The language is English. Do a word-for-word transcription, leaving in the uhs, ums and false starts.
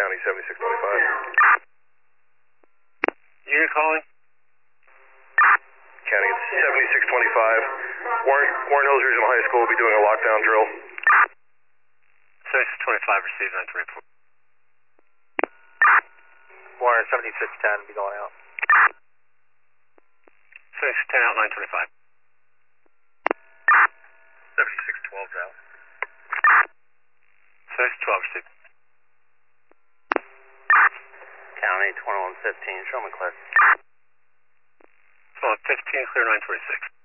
County seventy-six twenty-five. Unit calling? County seventy-six twenty-five. Warren, Warren Hills Regional High School will be doing a lockdown drill. seventy-six twenty-five, receive nine twenty-four. Warren seventy-six ten, be going out. seventy-six ten out, nine twenty-five. seventy-six twelve out. seventy-six twelve, receive. County twenty-one fifteen, show me clear. twenty-one fifteen, clear nine twenty-six.